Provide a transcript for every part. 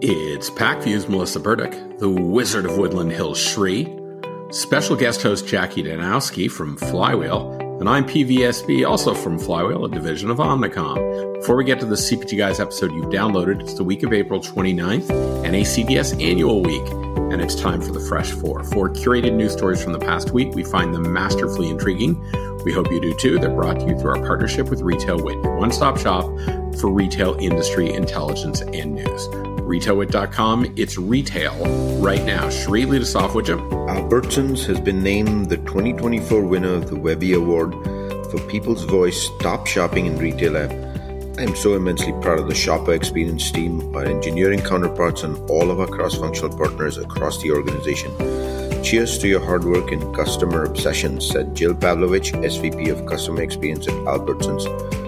It's PacView's Melissa Burdick, the Wizard of Woodland Hills Shri, special guest host Jackie Danowski from Flywheel, and I'm PVSB, also from Flywheel, a division of Omnicom. Before we get to the CPG Guys episode you've downloaded, it's the week of April 29th, NACDS Annual Week, and it's time for the Fresh Four. Four curated news stories from the past week. We find them masterfully intriguing. We hope you do too. They're brought to you through our partnership with RetailWit, your one-stop shop for retail industry intelligence and news. RetailWit.com, it's retail right now. Shri, lead us off, would you? Albertsons has been named the 2024 winner of the Webby Award for People's Voice Top Shopping in Retail app. I am so immensely proud of the shopper experience team, our engineering counterparts, and all of our cross-functional partners across the organization. Cheers to your hard work and customer obsession, said Jill Pavlovich, SVP of Customer Experience at Albertsons.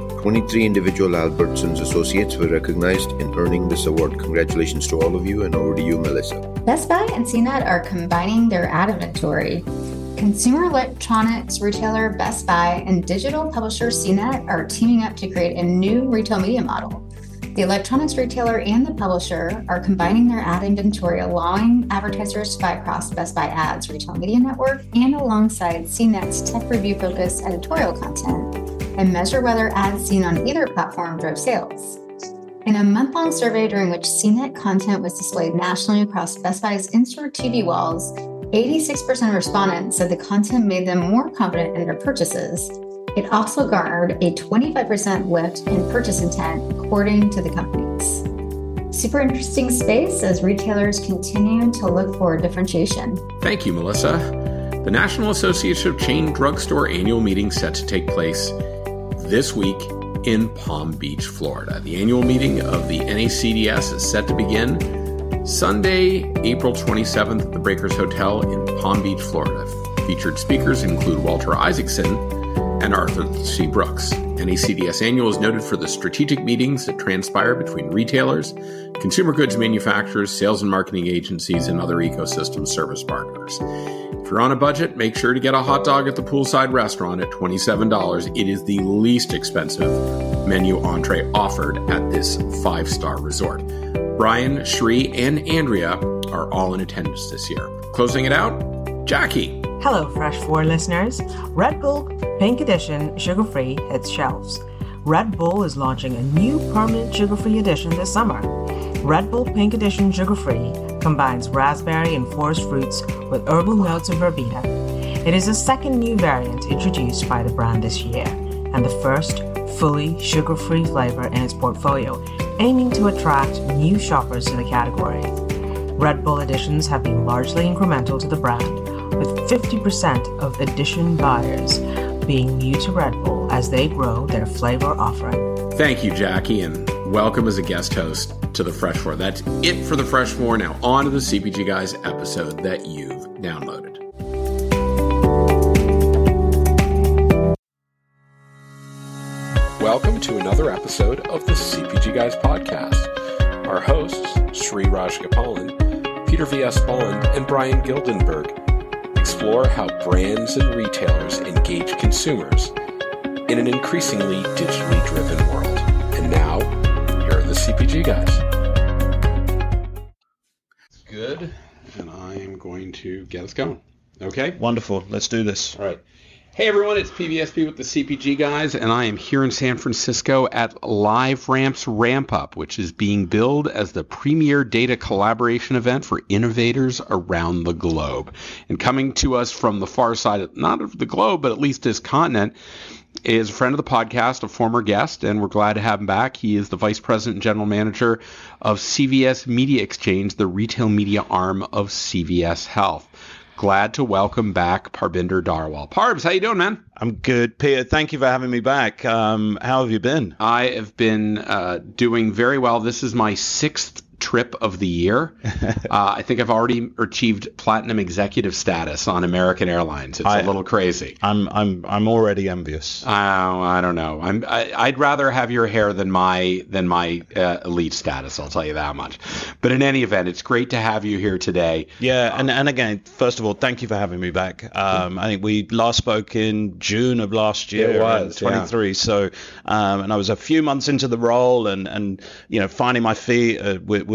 23 individual Albertsons associates were recognized in earning this award. Congratulations to all of you, and over to you, Melissa. Best Buy and CNET are combining their ad inventory. Consumer electronics retailer Best Buy and digital publisher CNET are teaming up to create a new retail media model. The electronics retailer and the publisher are combining their ad inventory, allowing advertisers to buy across Best Buy Ads retail media network and alongside CNET's tech review-focused editorial content, and measure whether ads seen on either platform drove sales. In a month-long survey during which CNET content was displayed nationally across Best Buy's in-store TV walls, 86% of respondents said the content made them more confident in their purchases. It also garnered a 25% lift in purchase intent, according to the companies. Super interesting space as retailers continue to look for differentiation. Thank you, Melissa. The National Association of Chain Drugstore annual meeting set to take place this week in Palm Beach, Florida. The annual meeting of the NACDS is set to begin Sunday, April 27th at the Breakers Hotel in Palm Beach, Florida. Featured speakers include Walter Isaacson and Arthur C. Brooks. NACDS Annual is noted for the strategic meetings that transpire between retailers, consumer goods manufacturers, sales and marketing agencies, and other ecosystem service partners. If you're on a budget, make sure to get a hot dog at the poolside restaurant at $27. It is the least expensive menu entree offered at this five-star resort. Brian, Shri, and Andrea are all in attendance this year. Closing it out, Jackie. Hello, Fresh 4 listeners. Red Bull Pink Edition Sugar-Free hits shelves. Red Bull is launching a new permanent sugar-free edition this summer. Red Bull Pink Edition Sugar-Free combines raspberry and forest fruits with herbal notes of verbena. It is the second new variant introduced by the brand this year, and the first fully sugar-free flavor in its portfolio, aiming to attract new shoppers to the category. Red Bull editions have been largely incremental to the brand, with 50% of edition buyers being new to Red Bull as they grow their flavor offering. Thank you, Jackie, and welcome as a guest host to the Fresh Four. That's it for the Fresh Four. Now on to the CPG Guys episode that you've downloaded. Welcome to another episode of the CPG Guys podcast. Our hosts, Shri Rajgopalan, Peter V.S. Bond, and Brian Gildenberg, explore how brands and retailers engage consumers in an increasingly digitally driven world. And now, here are the CPG Guys. Good, and I am going to get us going. Okay? Wonderful. Let's do this. All right. Hey everyone, it's PVSB with the CPG Guys, and I am here in San Francisco at LiveRamp's Ramp Up, which is being billed as the premier data collaboration event for innovators around the globe. And coming to us from the far side, not of the globe, but at least this continent, is a friend of the podcast, a former guest, and we're glad to have him back. He is the Vice President and General Manager of CVS Media Exchange, the retail media arm of CVS Health. Glad to welcome back Parbinder Darwal. Parbs, how you doing, man? I'm good, Peter. Thank you for having me back. How have you been? I have been doing very well. This is my sixth trip of the year. I think I've already achieved platinum executive status on American Airlines. It's a little crazy. I'm already envious. I don't know. I'd rather have your hair than my elite status. I'll tell you that much. But in any event, it's great to have you here today. Yeah, and again, first of all, thank you for having me back. I think we last spoke in June of last year. It was 23. Yeah. So, and I was a few months into the role, and finding my feet with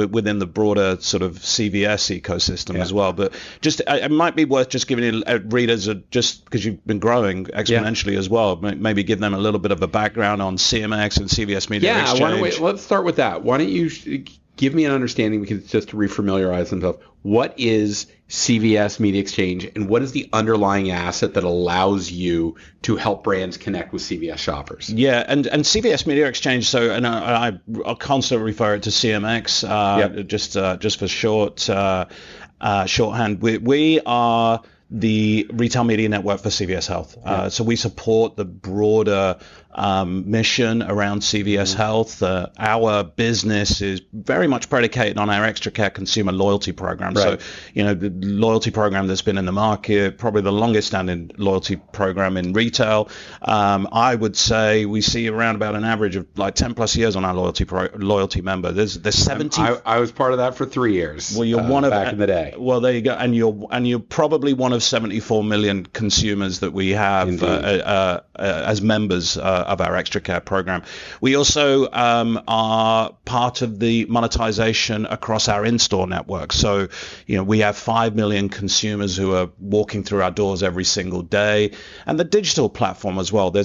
within the broader sort of CVS ecosystem as well. But just it might be worth just giving readers just because you've been growing exponentially as well. Maybe give them a little bit of a background on CMX and CVS Media Exchange. Let's start with that. Why don't you give me an understanding, because just to refamiliarize themselves, what is CVS Media Exchange and what is the underlying asset that allows you to help brands connect with CVS shoppers? Yeah, and CVS Media Exchange, so, and I'll constantly refer it to CMX, just for shorthand. We are the retail media network for CVS Health. So we support the broader mission around CVS Health. Our business is very much predicated on our ExtraCare consumer loyalty program. Right. So, the loyalty program that's been in the market, probably the longest standing loyalty program in retail. I would say we see around about an average of like 10 plus years on our loyalty member. There's 70. I was part of that for 3 years. Well, you're one of back in the day. Well, there you go. And you're probably one of 74 million consumers that we have as members of our ExtraCare program. We also are part of the monetization across our in-store network. So, we have 5 million consumers who are walking through our doors every single day. And the digital platform as well, there's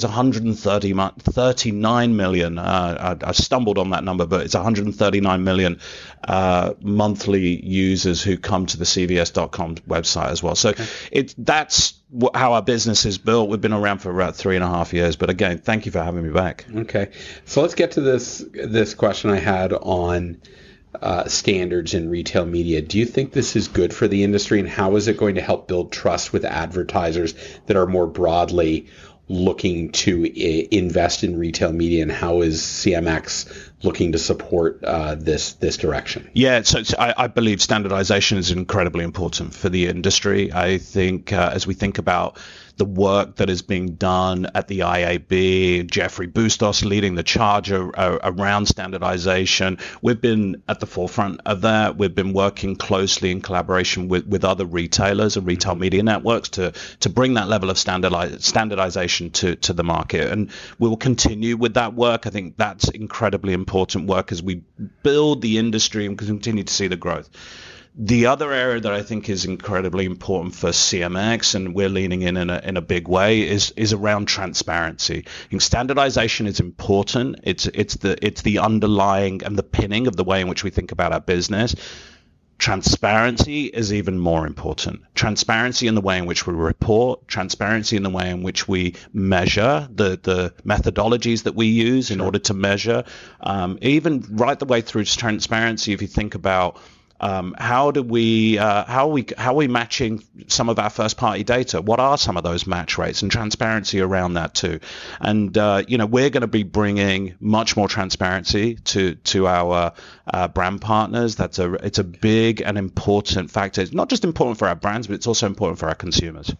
139 million. I stumbled on that number, but it's 139 million monthly users who come to the CVS.com website as well. So that's how our business is built. We've been around for about 3.5 years. But again, thank you for having me back. Okay. So let's get to this question I had on standards in retail media. Do you think this is good for the industry, and how is it going to help build trust with advertisers that are more broadly looking to invest in retail media, and how is CMX looking to support this direction? Yeah, so I believe standardization is incredibly important for the industry. I think as we think about the work that is being done at the IAB, Jeffrey Bustos leading the charge around standardization. We've been at the forefront of that. We've been working closely in collaboration with other retailers and retail media networks to bring that level of standardization to the market. And we will continue with that work. I think that's incredibly important work as we build the industry and continue to see the growth. The other area that I think is incredibly important for CMX, and we're leaning in a big way, is around transparency. I think standardization is important. It's the underlying and the pinning of the way in which we think about our business. Transparency is even more important. Transparency in the way in which we report, transparency in the way in which we measure, the methodologies that we use in order to measure, even right the way through transparency. If you think about how are we matching some of our first party data? What are some of those match rates, and transparency around that too? And we're going to be bringing much more transparency to our brand partners. It's a big and important factor. It's not just important for our brands, but it's also important for our consumers.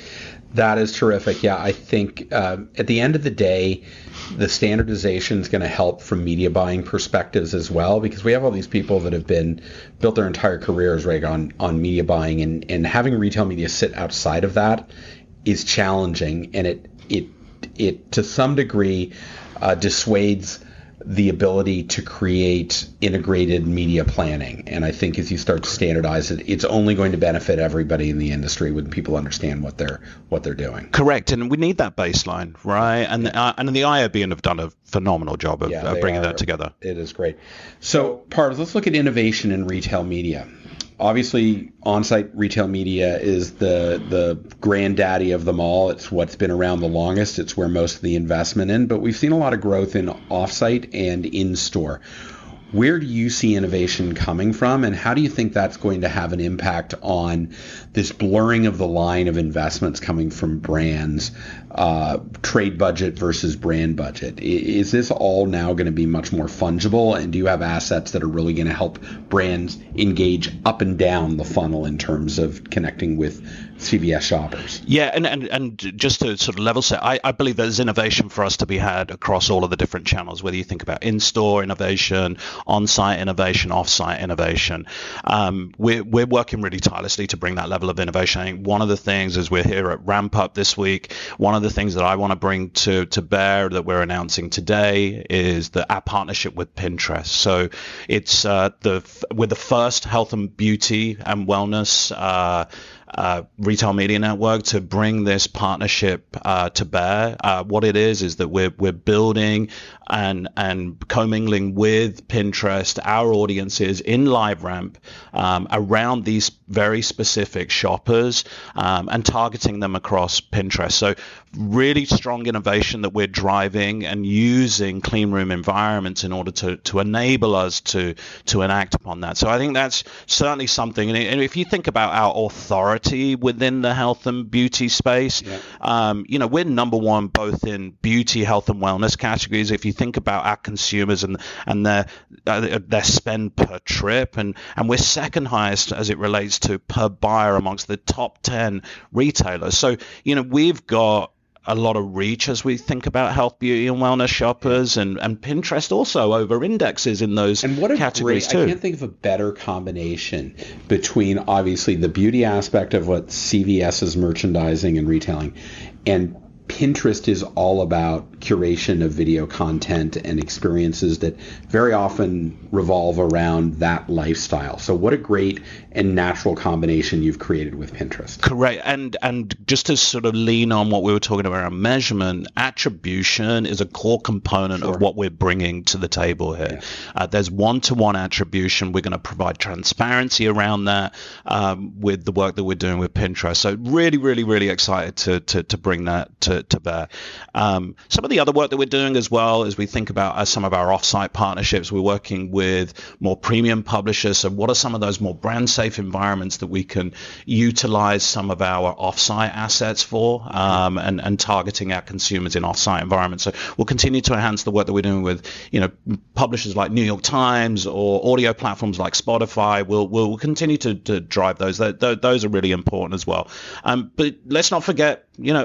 That is terrific. Yeah, I think at the end of the day, the standardization is going to help from media buying perspectives as well, because we have all these people that have built their entire careers right on media buying, and having retail media sit outside of that is challenging, and it to some degree dissuades the ability to create integrated media planning. And I think as you start to standardize it, it's only going to benefit everybody in the industry when people understand what they're doing. Correct. And we need that baseline, right? And the IAB have done a phenomenal job of bringing that together. It is great. So, Parvs, let's look at innovation in retail media. Obviously, on-site retail media is the granddaddy of them all. It's what's been around the longest. It's where most of the investment in. But we've seen a lot of growth in off-site and in-store. Where do you see innovation coming from, and how do you think that's going to have an impact on this blurring of the line of investments coming from brands, trade budget versus brand budget? Is this all now going to be much more fungible, and do you have assets that are really going to help brands engage up and down the funnel in terms of connecting with CVS shoppers? Yeah, and just to sort of level set, I believe there's innovation for us to be had across all of the different channels, whether you think about in-store innovation, on-site innovation, off-site innovation. We're working really tirelessly to bring that level of innovation. I think one of the things, as we're here at Ramp Up this week, one of the things that I want to bring to bear that we're announcing today is our partnership with Pinterest. So it's we're the first health and beauty and wellness retail media network to bring this partnership to bear. What it is that we're building and commingling with Pinterest our audiences in LiveRamp around these very specific shoppers and targeting them across Pinterest. So really strong innovation that we're driving and using clean room environments in order to enable us to enact upon that. So I think that's certainly something. And if you think about our authority within the health and beauty space, we're number one both in beauty, health, and wellness categories. If you think about our consumers and their spend per trip, and we're second highest as it relates to per buyer amongst the top 10 retailers. So we've got a lot of reach as we think about health, beauty, and wellness shoppers, and Pinterest also over indexes in those categories too. I can't think of a better combination between obviously the beauty aspect of what CVS is merchandising and retailing, and Pinterest is all about curation of video content and experiences that very often revolve around that lifestyle. So what a great and natural combination you've created with Pinterest. Correct. And just to sort of lean on what we were talking about around measurement, attribution is a core component of what we're bringing to the table here. There's one-to-one attribution. We're going to provide transparency around that with the work that we're doing with Pinterest. So really, really, really excited to bring that to bear. Some of the other work that we're doing as well as we think about some of our offsite partnerships, we're working with more premium publishers. So what are some of those more brand safe environments that we can utilize some of our offsite assets for and targeting our consumers in offsite environments. So we'll continue to enhance the work that we're doing with publishers like New York Times or audio platforms like Spotify. We'll continue to drive those. Those are really important as well. But let's not forget,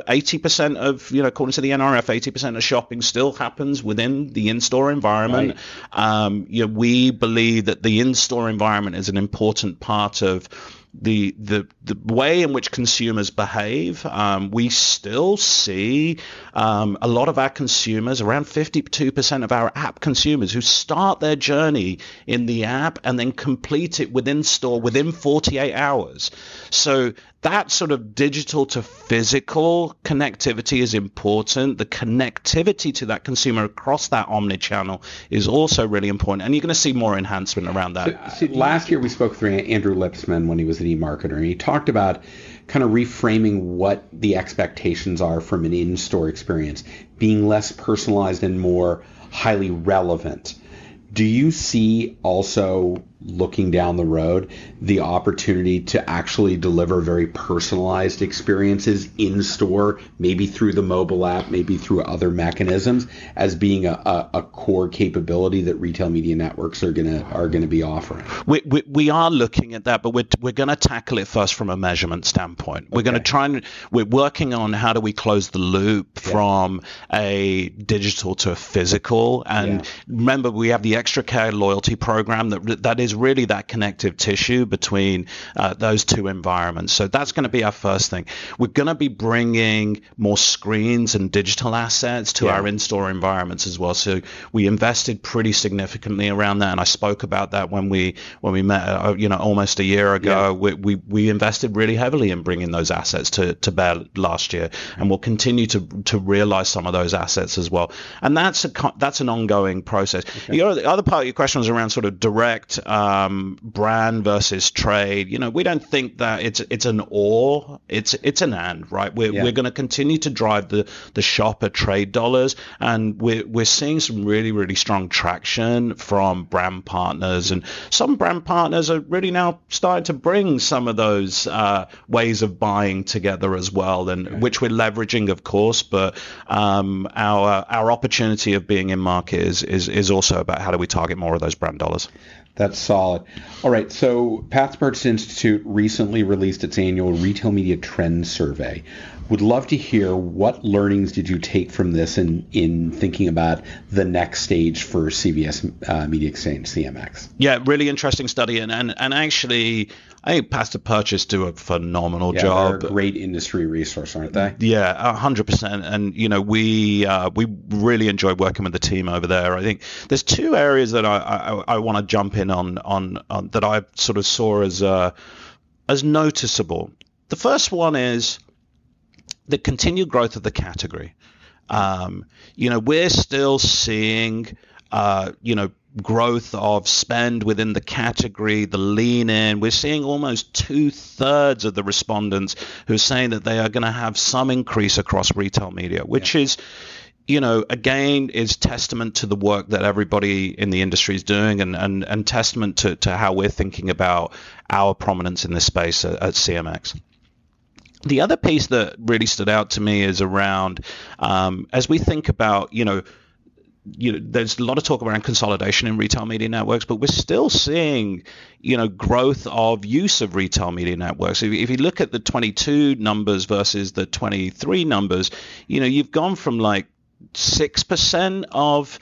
80% of, according to the NRF, 80% of shopping still happens within the in-store environment. Right. We believe that the in-store environment is an important part of the way in which consumers behave. We still see a lot of our consumers, around 52% of our app consumers, who start their journey in the app and then complete it within store within 48 hours. So that sort of digital to physical connectivity is important. The connectivity to that consumer across that omnichannel is also really important. And you're going to see more enhancement around that. So last year we spoke with Andrew Lipsman when he was an eMarketer, and he talked about kind of reframing what the expectations are from an in-store experience, being less personalized and more highly relevant. Do you see also, looking down the road, the opportunity to actually deliver very personalized experiences in store, maybe through the mobile app, maybe through other mechanisms, as being a core capability that retail media networks are gonna be offering? We are looking at that, but we're going to tackle it first from a measurement standpoint. We're going to we're working on how do we close the loop from a digital to a physical. And remember, we have the Extra Care loyalty program that is really that connective tissue between those two environments. So that's going to be our first thing. We're going to be bringing more screens and digital assets to our in-store environments as well. So we invested pretty significantly around that, and I spoke about that when we met almost a year ago. We invested really heavily in bringing those assets to bear last year, and we'll continue to realize some of those assets as well. And that's an ongoing process. The other part of your question was around sort of direct brand versus trade. We don't think that it's an or, it's an and, right? We're going to continue to drive the shopper trade dollars, and we're seeing some really, really strong traction from brand partners, and some brand partners are really now starting to bring some of those ways of buying together as well, and which we're leveraging, of course, but our opportunity of being in market is also about how do we target more of those brand dollars. That's solid. All right, so Pat's Purchase Institute recently released its annual Retail Media Trend Survey. Would love to hear what learnings did you take from this in thinking about the next stage for CVS Media Exchange, CMX? Yeah, really interesting study, and actually I think Path to Purchase do a phenomenal job. They're a great industry resource, aren't they? Yeah, 100%. And we really enjoy working with the team over there. I think there's two areas that I want to jump in on that I sort of saw as noticeable. The first one is the continued growth of the category. We're still seeing growth of spend within the category, the lean in. We're seeing almost 2/3 of the respondents who are saying that they are going to have some increase across retail media, which is, again, is testament to the work that everybody in the industry is doing and testament to how we're thinking about our prominence in this space at CMX. The other piece that really stood out to me is around, as we think about, there's a lot of talk around consolidation in retail media networks, but we're still seeing, growth of use of retail media networks. If you look at the 22 numbers versus the 23 numbers, you've gone from like 6% of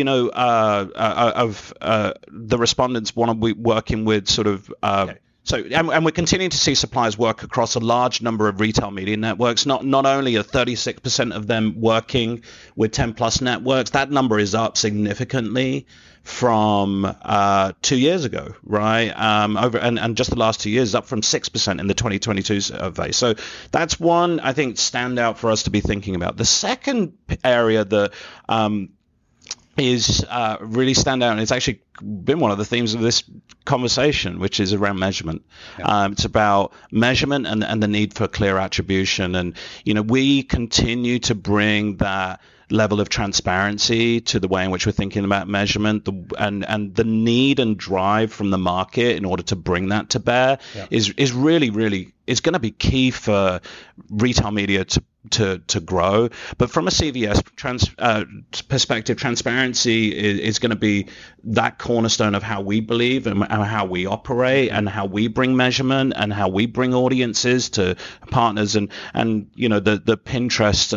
the respondents want to be working with sort of. So, and we're continuing to see suppliers work across a large number of retail media networks. Not only are 36% of them working with 10 plus networks, that number is up significantly from 2 years ago, right? And just the last 2 years, up from 6% in the 2022 survey. So that's one, I think, standout for us to be thinking about. The second area that is really stand out, and it's actually been one of the themes of this conversation, which is around measurement. It's about measurement and the need for clear attribution. And, we continue to bring that level of transparency to the way in which we're thinking about measurement, and the need and drive from the market in order to bring that to bear is really, really, is going to be key for retail media to grow. But from a CVS perspective, transparency is going to be that cornerstone of how we believe and how we operate and how we bring measurement and how we bring audiences to partners. And the Pinterest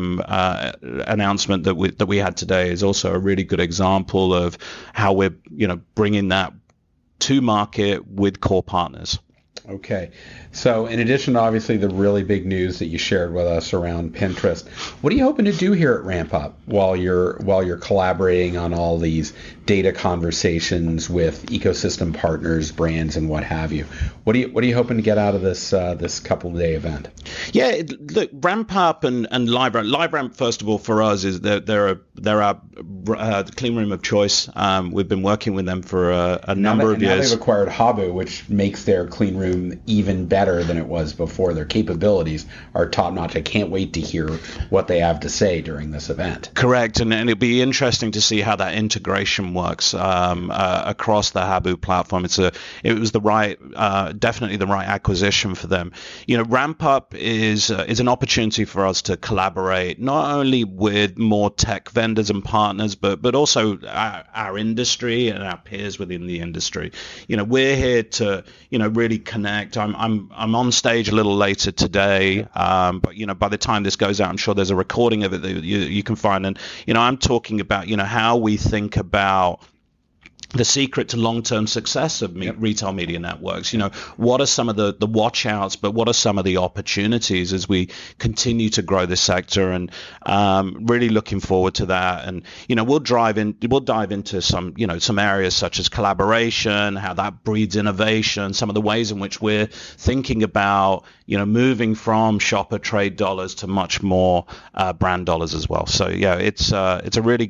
announcement that we had today is also a really good example of how we're bringing that to market with core partners. Okay. So in addition to obviously the really big news that you shared with us around Pinterest, what are you hoping to do here at RampUp while you're collaborating on all these data conversations with ecosystem partners, brands, and what have you? What are you hoping to get out of this couple of day event? Yeah, look, RampUp and LiveRamp, first of all, for us is they're our clean room of choice. We've been working with them for a number of years. Now they've acquired Habu, which makes their clean room even better than it was before. Their capabilities are top notch. I can't wait to hear what they have to say during this event. Correct, and it'll be interesting to see how that integration works across the Habu platform. It was definitely the right acquisition for them. RampUp is an opportunity for us to collaborate not only with more tech vendors and partners, but also our industry and our peers within the industry. We're here to really connect. I'm on stage a little later today, but by the time this goes out, I'm sure there's a recording of it that you can find. And I'm talking about how we think about the secret to long-term success of retail media networks. What are some of the watch outs, but what are some of the opportunities as we continue to grow this sector? And really looking forward to that. And we'll dive into some areas such as collaboration, how that breeds innovation, some of the ways in which we're thinking about moving from shopper trade dollars to much more brand dollars as well. So it's a really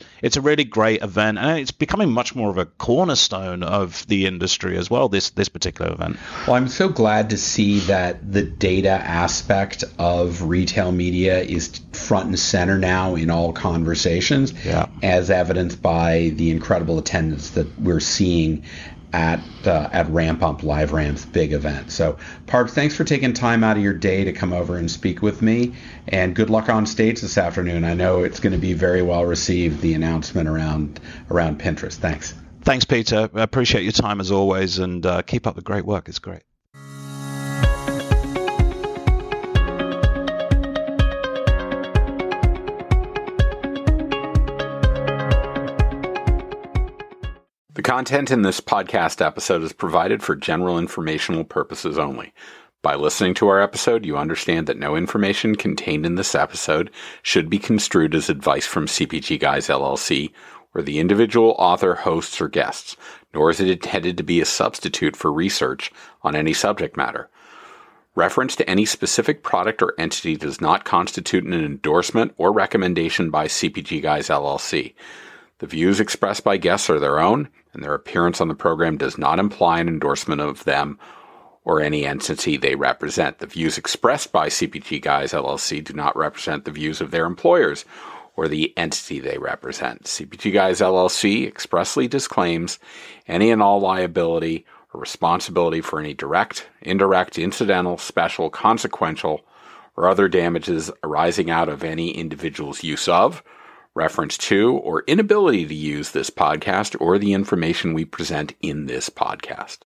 great event, and it's becoming much more of a cornerstone of the industry as well, this particular event. Well, I'm so glad to see that the data aspect of retail media is front and center now in all conversations, as evidenced by the incredible attendance that we're seeing at RampUp, LiveRamp's big event. So, Parth, thanks for taking time out of your day to come over and speak with me, and good luck on stage this afternoon. I know it's going to be very well received, the announcement around Pinterest. Thanks. Thanks, Peter. I appreciate your time as always, and keep up the great work. It's great. The content in this podcast episode is provided for general informational purposes only. By listening to our episode, you understand that no information contained in this episode should be construed as advice from CPG Guys LLC or the individual author, hosts, or guests, nor is it intended to be a substitute for research on any subject matter. Reference to any specific product or entity does not constitute an endorsement or recommendation by CPG Guys LLC. The views expressed by guests are their own, and their appearance on the program does not imply an endorsement of them or any entity they represent. The views expressed by CPG Guys LLC do not represent the views of their employers or the entity they represent. CPG Guys LLC expressly disclaims any and all liability or responsibility for any direct, indirect, incidental, special, consequential, or other damages arising out of any individual's use of, reference to, or inability to use this podcast or the information we present in this podcast.